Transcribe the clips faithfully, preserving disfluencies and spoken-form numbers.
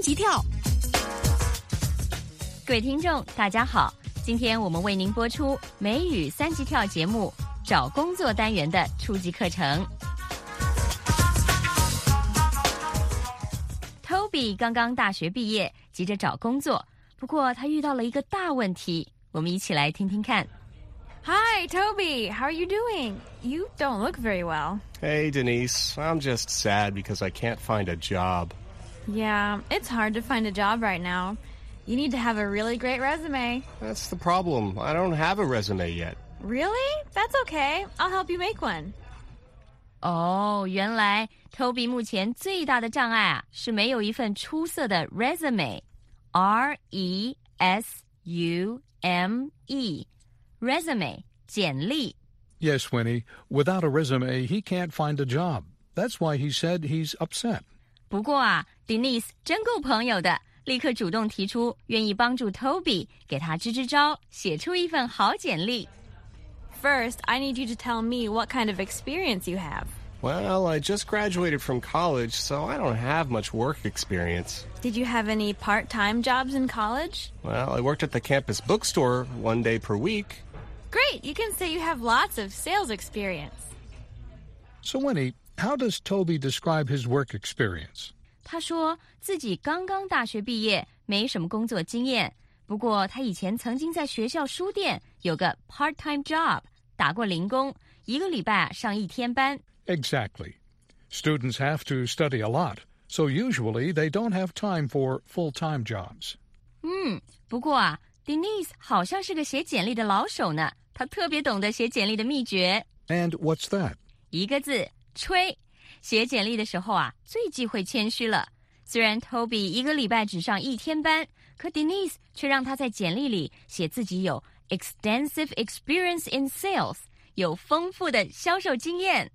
级跳。 各位听众大家好，今天我们为您播出美语三级跳节目找工作单元的初级课程。Toby 刚刚大学毕业，急着找工作，不过他遇到了一个大问题，我们一起来听听看。 Hi, Toby. How are you doing? You don't look very well. Hey, Denise. I'm just sad because I can't find a job. Yeah, it's hard to find a job right now. You need to have a really great resume. That's the problem. I don't have a resume yet. Really? That's okay. I'll help you make one. 哦，原来 Toby 目前最大的障碍啊，是没有一份出色的 resume。R E S U M E。Resume, 简历。 Yes, Winnie. Without a resume, he can't find a job. That's why he said he's upset. 不过啊 Denise 真够朋友的，立刻主动提出愿意帮助 Toby 给他支支招，写出一份好简历。 First, I need you to tell me what kind of experience you have. Well, I just graduated from college, so I don't have much work experience. Did you have any part-time jobs in college? Well, I worked at the campus bookstore one day per week. Great, you can say you have lots of sales experience. So, Winnie, how does Toby describe his work experience? 他说自己刚刚大学毕业，没什么工作经验，不过他以前曾经在学校书店有个 part-time job， 打过零工，一个礼拜上一天班。 Exactly. Students have to study a lot, so usually they don't have time for full-time jobs. 嗯，不过啊 Denise 好像是个写简历的老手呢，她特别懂得写简历的秘诀。 And what's that? 一个字，吹。写简历的时候啊，最忌讳谦虚了。虽然 Toby 一个礼拜只上一天班，可 Denise 却让他在简历里写自己有 extensive experience in sales， 有丰富的销售经验。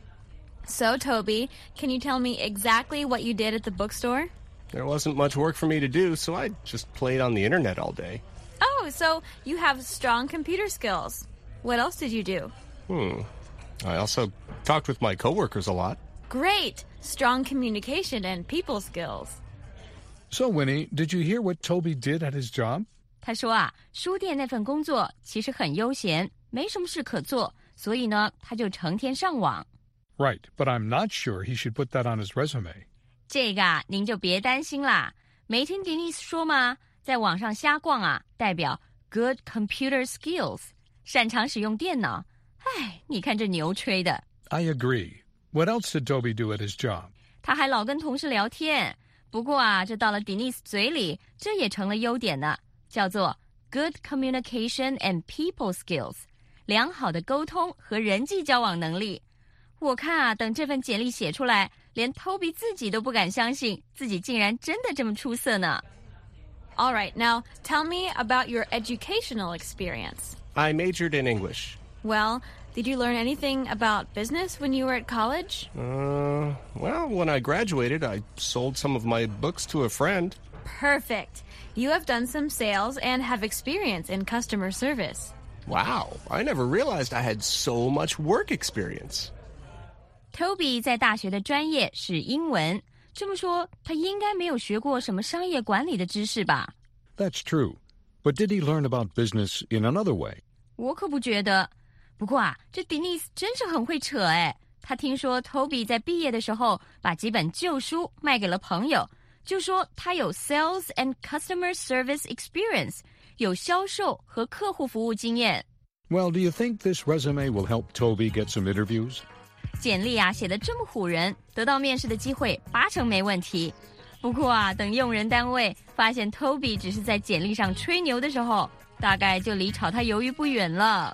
So, Toby, can you tell me exactly what you did at the bookstore? There wasn't much work for me to do, so I just played on the internet all day. Oh, so you have strong computer skills. What else did you do? Hmm. I also talked with my coworkers a lot. Great! Strong communication and people skills. So, Winnie, did you hear what Toby did at his job? 他说啊，书店那份工作其实很悠闲，没什么事可做，所以呢，他就成天上网。 Right, but I'm not sure he should put that on his resume. 这个啊，您就别担心啦。没听 Denise 说吗？在网上瞎逛啊，代表 good computer skills， 擅长使用电脑。唉，你看这牛吹的。 I agree. What else did Toby do at his job? 他还老跟同事聊天。不过啊，这到了 Denise 嘴里，这也成了优点呢，叫做 good communication and people skills， 良好的沟通和人际交往能力。我看啊，等这份简历写出来，连 Toby 自己都不敢相信，自己竟然真的这么出色呢。 All right, now tell me about your educational experience. I majored in English. Well, did you learn anything about business when you were at college? Uh, well, when I graduated, I sold some of my books to a friend. Perfect. You have done some sales and have experience in customer service. Wow, I never realized I had so much work experience. Toby 在大学的专业是英文，这么说他应该没有学过什么商业管理的知识吧？ That's true. But did he learn about business in another way? 我可不觉得。不过啊，这 Denise 真是很会扯哎。他听说 Toby 在毕业的时候把几本旧书卖给了朋友，就说他有 sales and customer service experience， 有销售和客户服务经验。 Well, do you think this resume will help Toby get some interviews? 简历啊写得这么唬人，得到面试的机会八成没问题。不过啊，等用人单位发现 Toby 只是在简历上吹牛的时候，大概就离炒他鱿鱼不远了。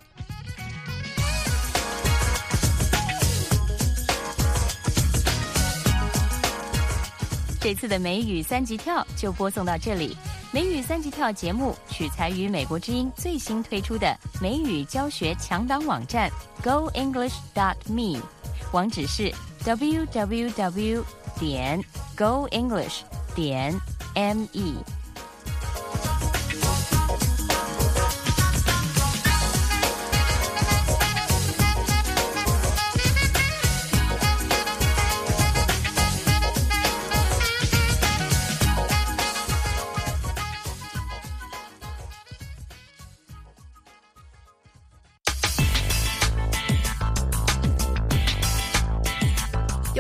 这次的美语三级跳就播送到这里。美语三级跳节目取材于美国之音最新推出的美语教学强档网站 go english dot me， 网址是 w w w 点 go english 点 me。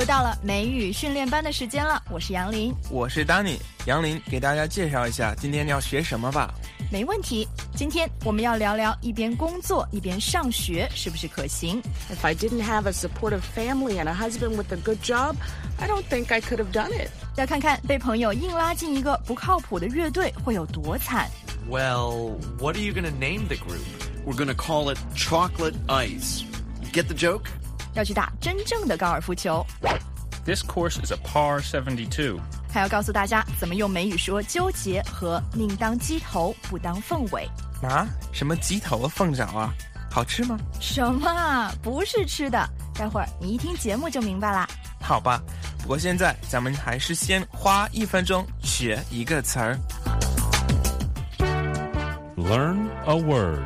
又到了美语训练班的时间了，我是杨林， 我是 Danny。 杨林，给大家介绍一下今天要学什么吧。 没问题，今天我们要聊聊一边工作一边上学是不是可行。 If I didn't have a supportive family and a husband with a good job, I don't think I could have done it. 要看看被朋友硬拉进一个不靠谱的乐队会有多惨。 Well, what are you going to name the group? We're going to call it Chocolate Ice. Get the joke? 要去打真正的高尔夫球。 This course is a par seventy-two. 还要告诉大家怎么用美语说纠结和宁当鸡头不当凤尾。 啊？什么鸡头凤爪啊？好吃吗？ 什么啊？不是吃的，待会儿你一听节目就明白啦。 好吧，不过现在咱们还是先花一分钟学一个词儿。 Learn a word.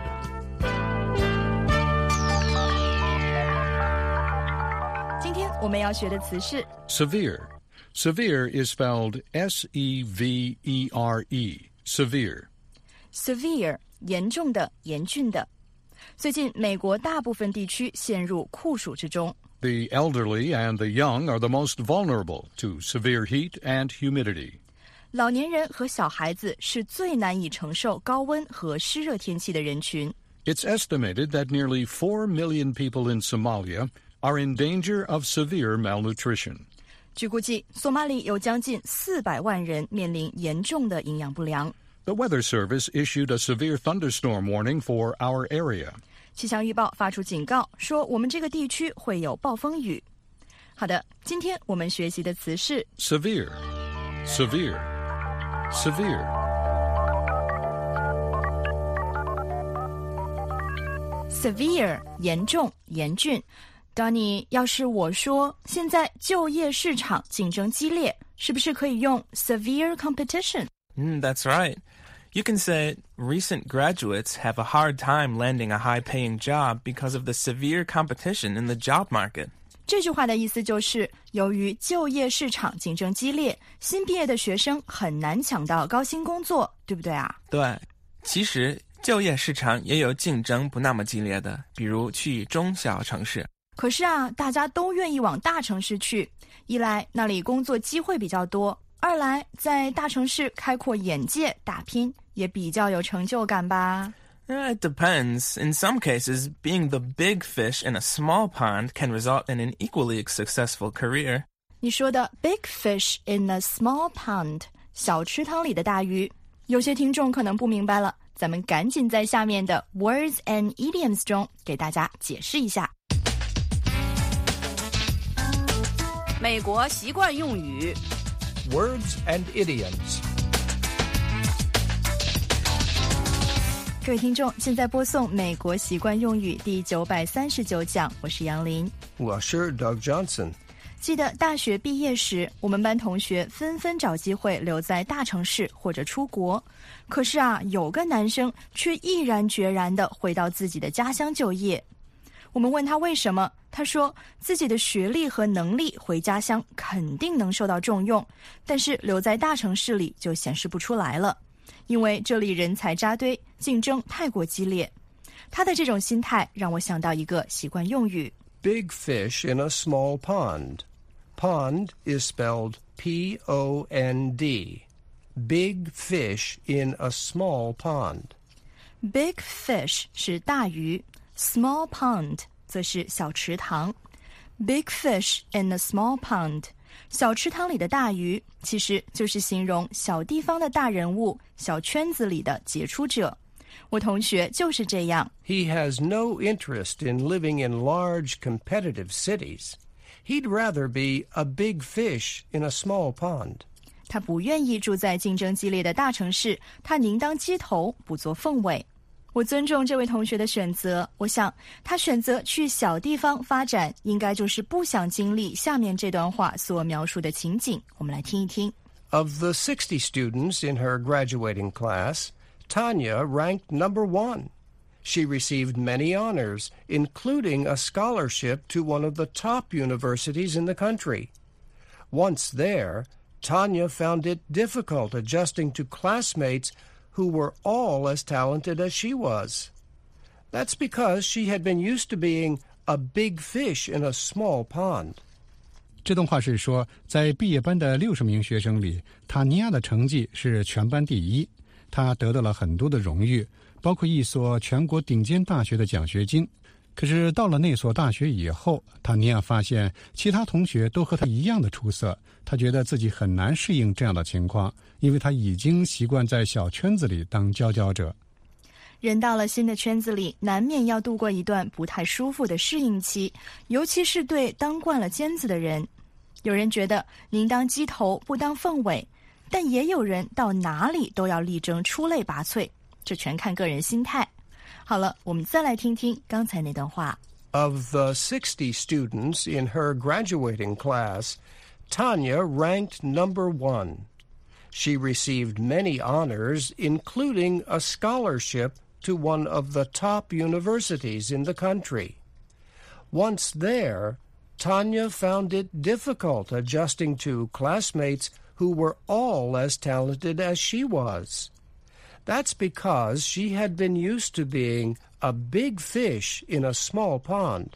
我们要学的词是 Severe. Severe is spelled S E V E R E. Severe. Severe, 严重的、严峻的。最近美国大部分地区陷入酷暑之中。 The elderly and the young are the most vulnerable to severe heat and humidity. 老年人和小孩子是最难以承受高温和湿热天气的人群。 It's estimated that nearly four million people in Somalia are in danger of severe malnutrition. 据估计，索马里有将近四百万人面临严重的营养不良。 The Weather Service issued a severe thunderstorm warning for our area. 气象预报发出警告，说我们这个地区会有暴风雨。好的，今天我们学习的词是 Severe, severe, severe. Severe, 严重、严峻。Danny, 要是我说现在就业市场竞争激烈，是不是可以用 severe competition? Mm, that's right. You can say recent graduates have a hard time landing a high-paying job because of the severe competition in the job market. 这句话的意思就是，由于就业市场竞争激烈，新毕业的学生很难抢到高薪工作，对不对啊？ 对，其实就业市场也有竞争不那么激烈的，比如去中小城市。 可是啊，大家都愿意往大城市去，一来那里工作机会比较多，二来在大城市开阔眼界打拼也比较有成就感吧。 It depends. In some cases, being the big fish in a small pond can result in an equally successful career. 你说的 big fish in a small pond, 小池塘里的大鱼，有些听众可能不明白了，咱们赶紧在下面的 words and idioms 中给大家解释一下。 美国习惯用语 Words and idioms. 各位听众，现在播送美国习惯用语第九百三十九讲，我是杨林。 我是 Doug Johnson. 记得大学毕业时，我们班同学纷纷找机会留在大城市或者出国。可是啊，有个男生却毅然决然地回到自己的家乡就业。我们问他为什么，他说自己的学历和能力回家乡肯定能受到重用，但是留在大城市里就显示不出来了，因为这里人才扎堆，竞争太过激烈。他的这种心态让我想到一个习惯用语 Big fish in a small pond. Pond is spelled P O N D. Big fish in a small pond. Big fish 是大鱼， small pond 则是小池塘。 Big fish in a small pond， 小池塘里的大鱼其实就是形容小地方的大人物，小圈子里的杰出者。我同学就是这样。 He has no interest in living in large competitive cities. He'd rather be a big fish in a small pond. 他不愿意住在竞争激烈的大城市，他宁当鸡头不做凤尾。我尊重这位同学的选择，我想他选择去小地方发展，应该就是不想经历下面这段话所描述的情景。我们来听一听。 Of the sixty students in her graduating class, Tanya ranked number one. She received many honors, including a scholarship to one of the top universities in the country. Once there, Tanya found it difficult adjusting to classmates who were all as talented as she was. That's because she had been used to being a big fish in a small pond. 这段话是说，在毕业班的六十名学生里，塔尼亚的成绩是全班第一，她得到了很多的荣誉，包括一所全国顶尖大学的奖学金。可是到了那所大学以后，塔尼亚发现其他同学都和她一样的出色，她觉得自己很难适应这样的情况，因为她已经习惯在小圈子里当佼佼者。 人到了新的圈子里，难免要度过一段不太舒服的适应期，尤其是对当惯了尖子的人。有人觉得宁当鸡头不当凤尾，但也有人到哪里都要力争出类拔萃，这全看个人心态。好了，我们再来听听刚才那段话。 Of the sixty students in her graduating class, Tanya ranked number one. She received many honors, including a scholarship to one of the top universities in the country. Once there, Tanya found it difficult adjusting to classmates who were all as talented as she was. That's because she had been used to being a big fish in a small pond.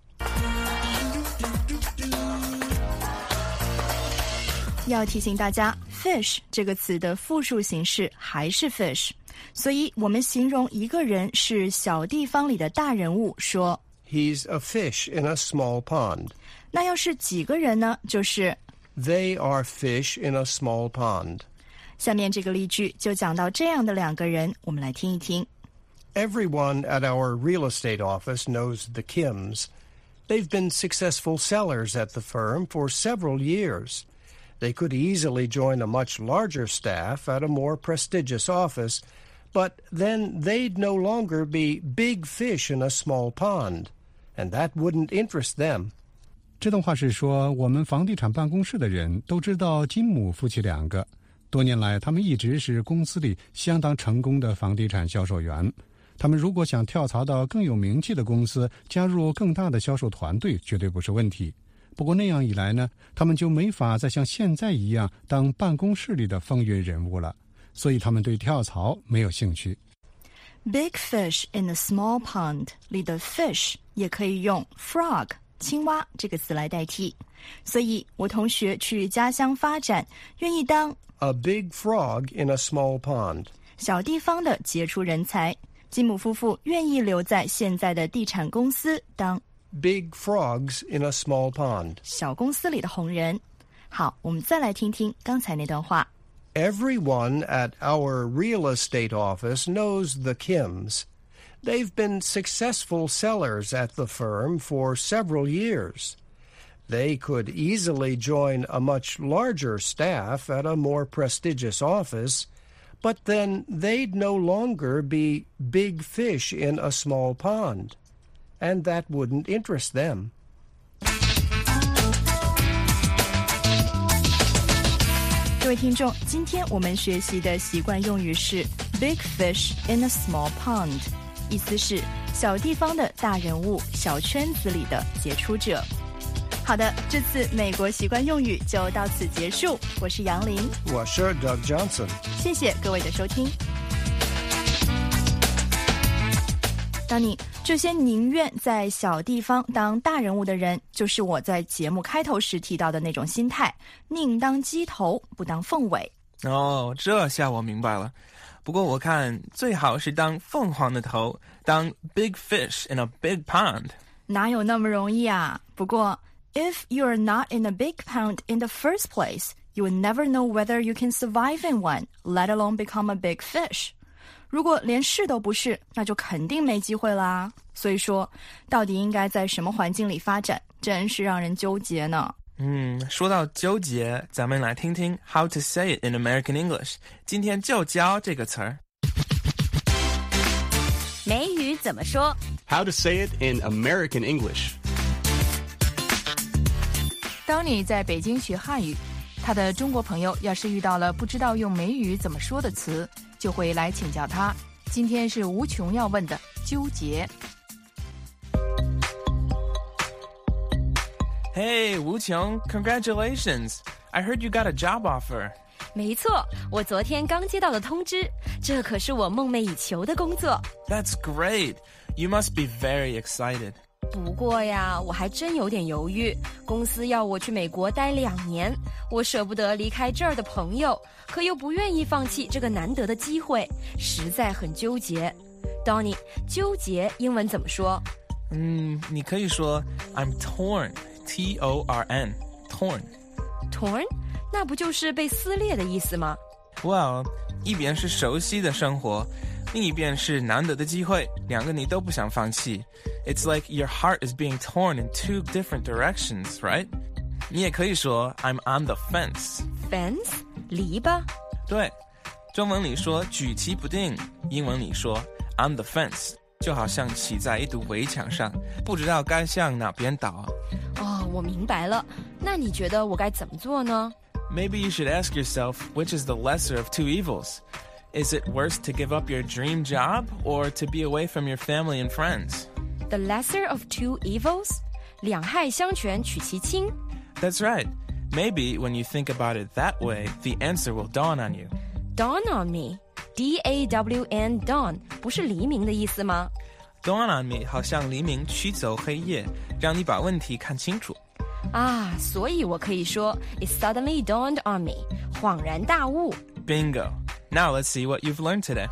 要提醒大家 fish 这个词的复数形式还是 fish， 所以我们形容一个人是小地方里的大人物说 He's a fish in a small pond. 那要是几个人呢，就是 They are fish in a small pond. 下面这个例句就讲到这样的两个人，我们来听一听。 Everyone at our real estate office knows the Kims. They've been successful sellers at the firm for several years. They could easily join a much larger staff at a more prestigious office, but then they'd no longer be big fish in a small pond, and that wouldn't interest them. 这段话是说，我们房地产办公室的人都知道金姆夫妻两个，多年来他们一直是公司里相当成功的房地产销售员。他们如果想跳槽到更有名气的公司，加入更大的销售团队，绝对不是问题。不过那样一来呢，他们就没法再像现在一样当办公室里的风云人物了，所以他们对跳槽没有兴趣。 Big fish in a small pond 里的 fish 也可以用 frog 青蛙这个词来代替，所以我同学去家乡发展，愿意当 A big frog in a small pond. 小地方的杰出人才。金姆夫妇愿意留在现在的地产公司当 Big frogs in a small pond. 小公司里的红人。好，我们再来听听刚才那段话。 Everyone at our real estate office knows the Kims. They've been successful sellers at the firm for several years. They could easily join a much larger staff at a more prestigious office, but then they'd no longer be big fish in a small pond, and that wouldn't interest them. 各位听众，今天我们学习的习惯用语是 big fish in a small pond， 意思是小地方的大人物，小圈子里的杰出者。好的，这次美国习惯用语就到此结束。我是杨林， 我是 Doug Johnson。 谢谢各位的收听。当你这些宁愿在小地方当大人物的人，就是我在节目开头时提到的那种心态，宁当鸡头不当凤尾。 哦，这下我明白了。不过我看最好是当凤凰的头，当 big fish in a big pond。 哪有那么容易啊？不过 if you're not in a big pond in the first place, you will never know whether you can survive in one, let alone become a big fish. 如果连是都不是，那就肯定没机会啦。所以说，到底应该在什么环境里发展，真是让人纠结呢。 嗯，说到纠结，咱们来听听 how to say it in American English。今天就教这个词儿。 美语怎么说 How to say it in American English. 当你在北京学汉语，他的中国朋友要是遇到了不知道用美语怎么说的词，就会来请教他。今天是无穷要问的纠结。 Hey, 吴琼 congratulations! I heard you got a job offer. 没错，我昨天刚接到了通知，这可是我梦寐以求的工作。 That's great. You must be very excited. 不过呀，我还真有点犹豫。公司要我去美国待两年，我舍不得离开这儿的朋友，可又不愿意放弃这个难得的机会，实在很纠结。Donnie， 纠结英文怎么说？ 嗯，你可以说 I'm torn, T O R N, torn. Torn？ 那不就是被撕裂的意思吗？ Well， 一边是熟悉的生活，另一边是难得的机会，两个你都不想放弃。It's like your heart is being torn in two different directions, right? 你也可以说 I'm on the fence. Fence？ 篱笆？ 对，中文里说举棋不定，英文里说 on the fence， 就好像骑在一堵围墙上，不知道该向哪边倒。 哦，我明白了。那你觉得我该怎么做呢？ Maybe you should ask yourself which is the lesser of two evils. Is it worse to give up your dream job or to be away from your family and friends? The lesser of two evils? 两害相权取其轻。 That's right. Maybe when you think about it that way, the answer will dawn on you. Dawn on me? D A W N, dawn, 不是黎明的意思吗？ Dawn on me 好像黎明驱走黑夜，让你把问题看清楚。 啊，所以我可以说 It suddenly dawned on me. 恍然大悟。 Bingo. Now let's see what you've learned today.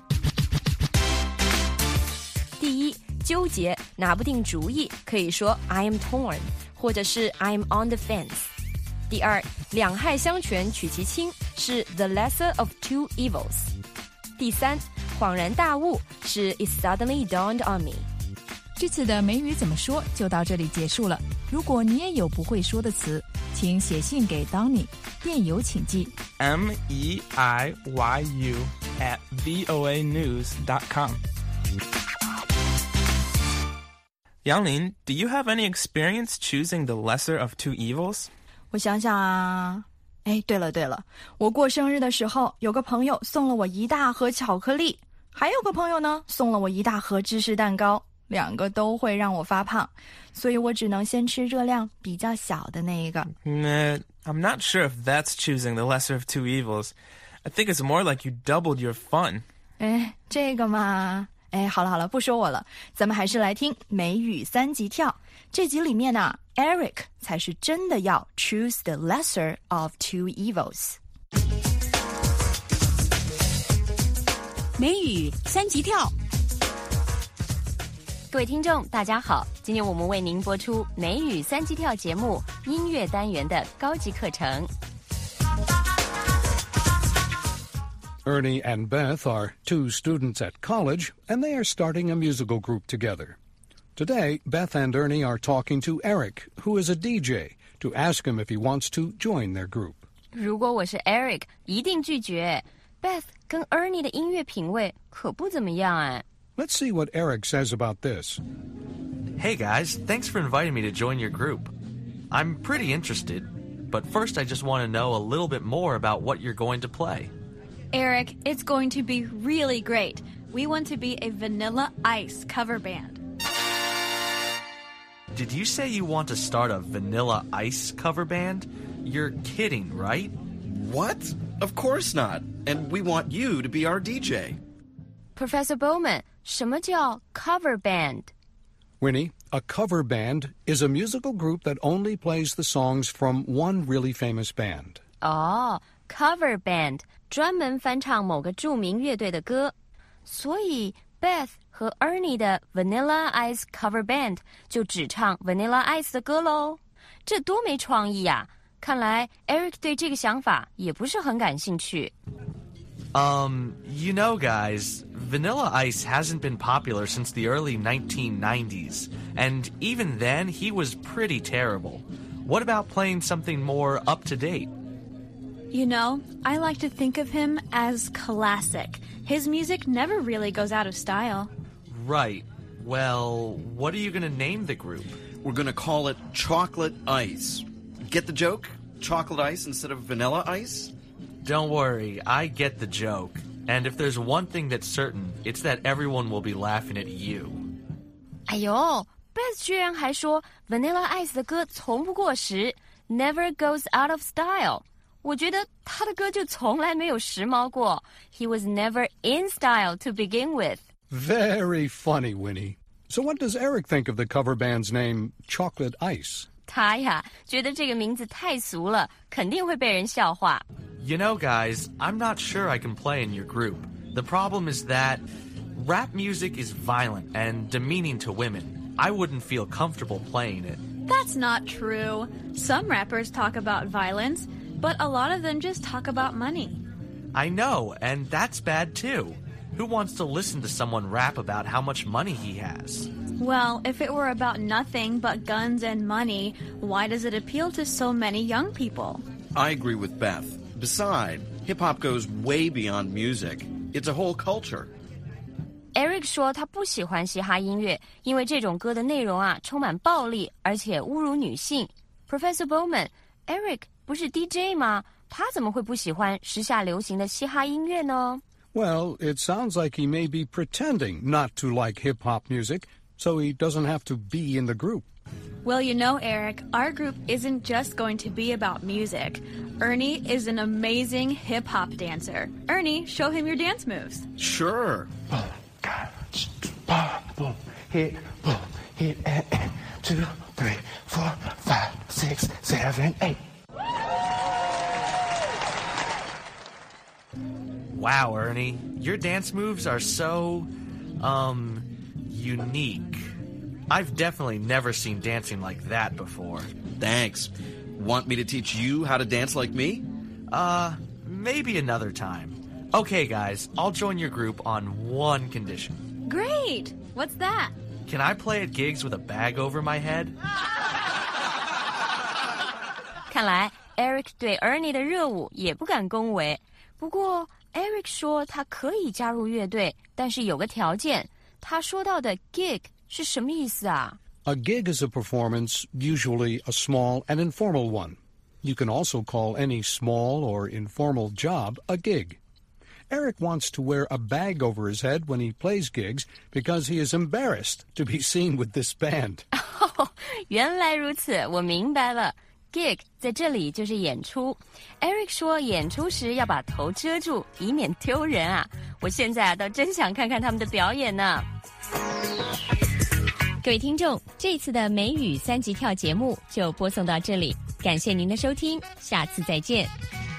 第一，纠结，拿不定主意，可以说 I am torn， 或者是 I am on the fence。第二，两害相权取其轻，是 the lesser of two evils。第三，恍然大悟是 It suddenly dawned on me。 这次的美语怎么说就到这里结束了。如果你也有不会说的词，请写信给 Donnie， 电邮请寄 M E I Y U at V O A news dot com。 杨林 do you have any experience choosing the lesser of two evils? 我想想啊，哎，对了对了，我过生日的时候，有个朋友送了我一大盒巧克力，还有个朋友呢，送了我一大盒芝士蛋糕，两个都会让我发胖，所以我只能先吃热量比较小的那一个。 Nah, I'm not sure if that's choosing the lesser of two evils. I think it's more like you doubled your fun. 哎，这个嘛，哎，好了好了，不说我了，咱们还是来听美语三级跳。这集里面呢 Eric 才是真的要 choose the lesser of two evils。 美语三级跳。 各位听众大家好，今天我们为您播出美语三级跳节目音乐单元的高级课程。 Ernie and Beth are two students at college, and they are starting a musical group together. Today, Beth and Ernie are talking to Eric, who is a D J, to ask him if he wants to join their group. 如果我是 Eric， 一定拒绝。Beth 跟 Ernie 的音乐品味可不怎么样哎。 Let's see what Eric says about this. Hey guys, thanks for inviting me to join your group. I'm pretty interested, but first I just want to know a little bit more about what you're going to play. Eric, it's going to be really great. We want to be a Vanilla Ice cover band. Did you say you want to start a Vanilla Ice cover band? You're kidding, right? What? Of course not. And we want you to be our D J. Professor Bowman， 什么叫 cover band？ Winnie, a cover band is a musical group that only plays the songs from one really famous band. 哦 cover band 专门翻唱某个著名乐队的歌，所以 Beth 和 Ernie 的 Vanilla Ice cover band 就只唱 Vanilla Ice 的歌咯。这多没创意呀！看来 Eric 对这个想法也不是很感兴趣。 Um, you know guys, Vanilla Ice hasn't been popular since the early nineteen nineties, and even then he was pretty terrible. What about playing something more up-to-date? You know, I like to think of him as classic. His music never really goes out of style. Right. Well, what are you going to name the group? We're going to call it Chocolate Ice. Get the joke? Chocolate ice instead of vanilla ice? Don't worry, I get the joke. And if there's one thing that's certain, it's that everyone will be laughing at you. 哎呦 Beth 居然还说 Vanilla Ice 的歌从不过时 Never goes out of style。 我觉得他的歌就从来没有时髦过。 He was never in style to begin with. Very funny, Winnie. So what does Eric think of the cover band's name, Chocolate Ice? 他呀，觉得这个名字太俗了，肯定会被人笑话。 You know, guys, I'm not sure I can play in your group. The problem is that rap music is violent and demeaning to women. I wouldn't feel comfortable playing it. That's not true. Some rappers talk about violence, but a lot of them just talk about money. I know, and that's bad too. Who wants to listen to someone rap about how much money he has? Well, if it were about nothing but guns and money, why does it appeal to so many young people? I agree with Beth. Besides, hip-hop goes way beyond music. It's a whole culture. Eric 说他不喜欢嘻哈音乐，因为这种歌的内容啊充满暴力，而且侮辱女性。Professor Bowman，Eric 不是 D J 吗？他怎么会不喜欢时下流行的嘻哈音乐呢？ Well, it sounds like he may be pretending not to like hip-hop music, so he doesn't have to be in the group. Well, you know, Eric, our group isn't just going to be about music. Ernie is an amazing hip-hop dancer. Ernie, show him your dance moves. Sure. Boom, boom, boom, hit, boom, hit, and, and, two, three, four, five, six, seven, eight. Wow, Ernie, your dance moves are so, um, unique. I've definitely never seen dancing like that before. Thanks. Want me to teach you how to dance like me? Uh, maybe another time. Okay, guys, I'll join your group on one condition. Great! What's that? Can I play at gigs with a bag over my head? 看来 Eric 对 Ernie 的热舞也不敢恭维。不过 Eric 说他可以加入乐队，但是有个条件。他说到的 gig 是什么意思啊？ A gig is a performance, usually a small and informal one. You can also call any small or informal job a gig. Eric wants to wear a bag over his head when he plays gigs because he is embarrassed to be seen with this band. 原来如此，我明白了。Gig 在这里就是演出。Eric 说演出时要把头遮住，以免丢人啊。我现在啊，倒真想看看他们的表演呢。各位听众，这次的美语三级跳节目就播送到这里，感谢您的收听，下次再见。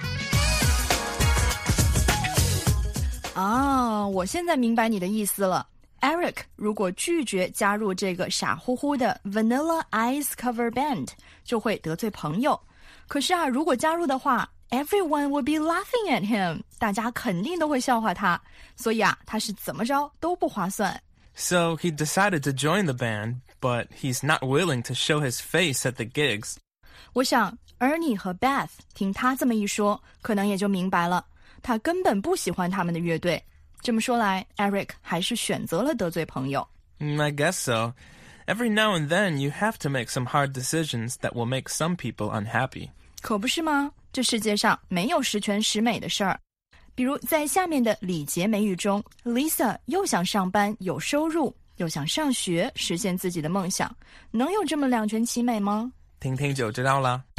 啊，我现在明白你的意思了。Eric 如果拒绝加入这个傻乎乎的 Vanilla Ice cover band， 就会得罪朋友。可是啊，如果加入的话 ，everyone will be laughing at him， 大家肯定都会笑话他。所以啊，他是怎么着都不划算。 So he decided to join the band, but he's not willing to show his face at the gigs. 我想 Ernie 和 Beth 听他这么一说，可能也就明白了，他根本不喜欢他们的乐队。这么说来 Eric 还是选择了得罪朋友。 Mm, I guess so. Every now and then you have to make some hard decisions that will make some people unhappy. 可不是吗？这世界上没有十全十美的事儿。比如在下面的礼节美语中 Lisa 又想上班有收入，又想上学实现自己的梦想，能有这么两全其美吗？ 听听就知道了。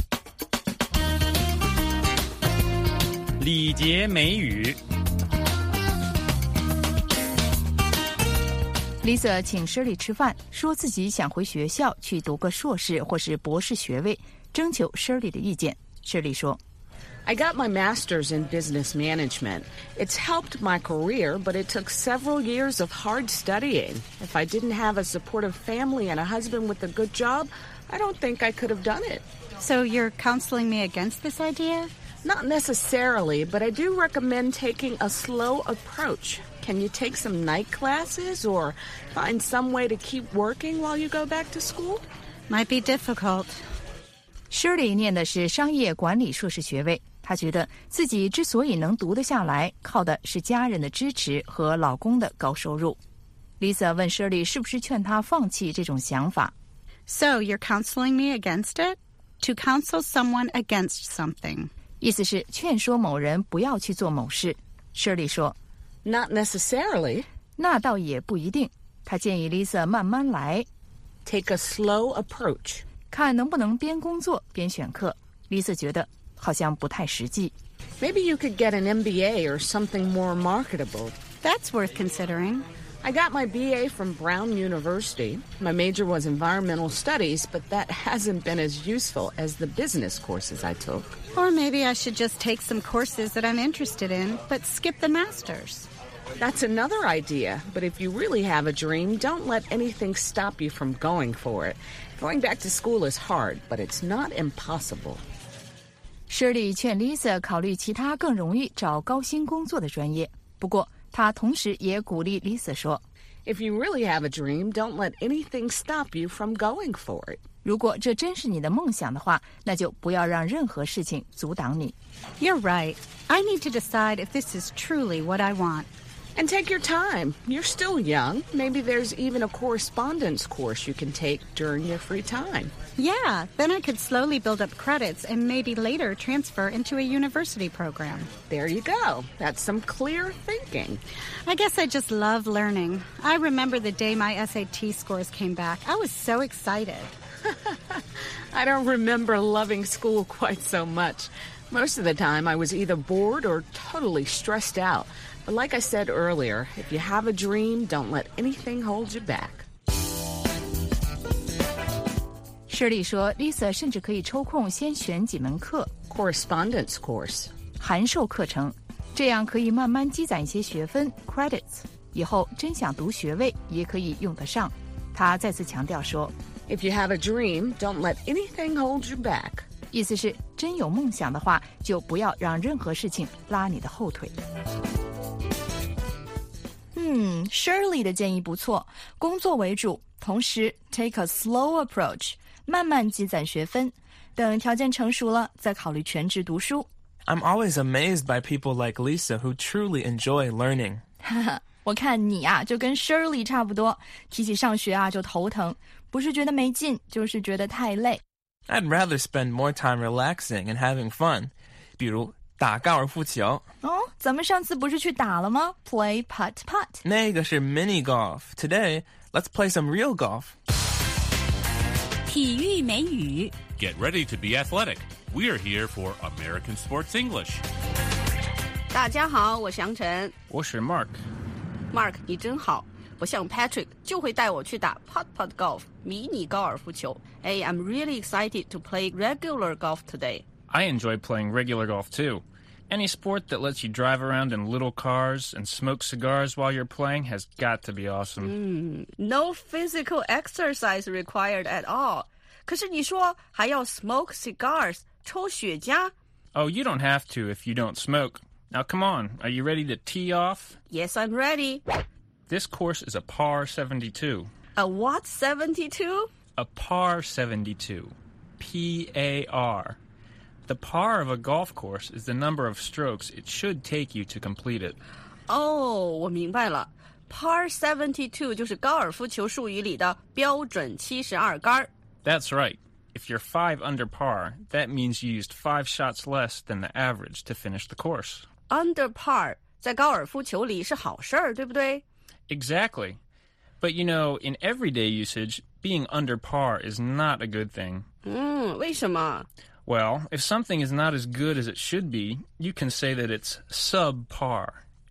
礼节美语。 Lisa 请 Shirley 吃饭，说自己想回学校去读个硕士或是博士学位，征求 Shirley 的意见。Shirley 说 I got my master's in business management. It's helped my career, but it took several years of hard studying. If I didn't have a supportive family and a husband with a good job, I don't think I could have done it. So you're counseling me against this idea? Not necessarily, but I do recommend taking a slow approach. Can you take some night classes or find some way to keep working while you go back to school? Might be difficult. Shirley 念的是商业管理硕士学位，她觉得自己之所以能读得下来，靠的是家人的支持和老公的高收入。Lisa 问 Shirley 是不是劝她放弃这种想法。 So you're counseling me against it? To counsel someone against something. 意思是劝说某人不要去做某事。Shirley 说 Not necessarily. 那倒也不一定。她建议 Lisa 慢慢来。 Take a slow approach. 看能不能边工作边选课。Lisa 觉得好像不太实际。 Maybe you could get an M B A or something more marketable. That's worth considering. I got my B A from Brown University. My major was environmental studies, but that hasn't been as useful as the business courses I took. Or maybe I should just take some courses that I'm interested in, but skip the masters. That's another idea, but if you really have a dream, don't let anything stop you from going for it. Going back to school is hard, but it's not impossible. Shirley 劝 Lisa 考虑其他更容易找高薪工作的专业，不过她同时也鼓励 Lisa 说 If you really have a dream, don't let anything stop you from going for it. 如果这真是你的梦想的话，那就不要让任何事情阻挡你。 You're right. I need to decide if this is truly what I want. And take your time. You're still young. Maybe there's even a correspondence course you can take during your free time. Yeah, then I could slowly build up credits and maybe later transfer into a university program. There you go. That's some clear thinking. I guess I just love learning. I remember the day my S A T scores came back. I was so excited. I don't remember loving school quite so much. Most of the time, I was either bored or totally stressed out. But like I said earlier, if you have a dream, don't let anything hold you back. Shirley 说 Lisa 甚至可以抽空先选几门课 Correspondence course 函授课程，这样可以慢慢积攒一些学分 credits， 以后真想读学位也可以用得上。她再次强调说 If you have a dream, don't let anything hold you back. 意思是真有梦想的话，就不要让任何事情拉你的后腿。 嗯 Shirley 的建议不错，工作为主，同时 take a slow approach， 慢慢积攒学分，等条件成熟了再考虑全职读书。 I'm always amazed by people like Lisa who truly enjoy learning. 哈哈，我看你啊就跟 Shirley 差不多，提起上学啊就头疼，不是觉得没劲，就是觉得太累。 I'd rather spend more time relaxing and having fun. 比如打高尔夫球。 哦，咱们上次不是去打了吗？ Play putt-putt。 那个是 mini golf. Today, let's play some real golf. 体育美语 Get ready to be athletic. We are here for American Sports English. 大家好，我是杨晨。 我是 Mark。 Mark， 你真好。不像 Patrick 就会带我去打 putt-putt golf 迷你高尔夫球。Hey, I'm really excited to play regular golf today. I enjoy playing regular golf too. Any sport that lets you drive around in little cars and smoke cigars while you're playing has got to be awesome. Mm, no physical exercise required at all. 可是你说还要 smoke cigars 抽雪茄？ Oh, you don't have to if you don't smoke. Now come on, are you ready to tee off? Yes, I'm ready. This course is a par seventy-two. A what seventy-two? A par seventy-two. P A R. The par of a golf course is the number of strokes it should take you to complete it. 哦，我明白了。Par seventy-two 就是高尔夫球术语里的标准七十二杆。 That's right. If you're five under par, that means you used five shots less than the average to finish the course. Under par 在高尔夫球里是好事儿，对不对？ Exactly. But you know, in everyday usage, being under par is not a good thing. 嗯，为什么？ Well, if something is not as good as it should be, you can say that it's subpar.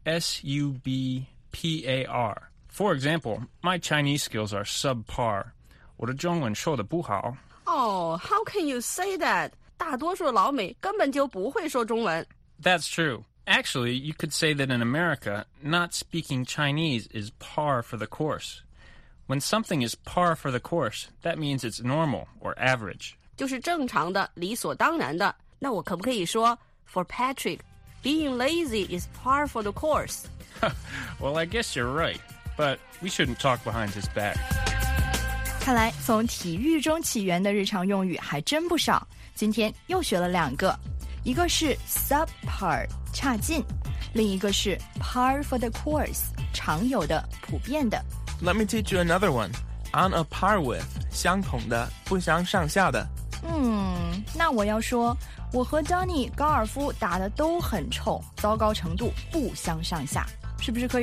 S U B P A R. For example, my Chinese skills are subpar. 我的中文说得不好。 Oh, how can you say that? 大多数老美根本就不会说中文。 That's true. Actually, you could say that in America, not speaking Chinese is par for the course. When something is par for the course, that means it's normal or average. 就是正常的，理所当然的。那我可不可以说 For Patrick, being lazy is par for the course? Well, I guess you're right, but we shouldn't talk behind his back. 看来从体育中起源的日常用语还真不少，今天又学了两个，一个是 subpar 差劲，另一个是 par for the course 常有的普遍的。 Let me teach you another one. On a par with 相同的，不相上下的。 嗯，那我要说我和 Donnie 高尔夫打得都很臭，糟糕程度不相上下，是不是可以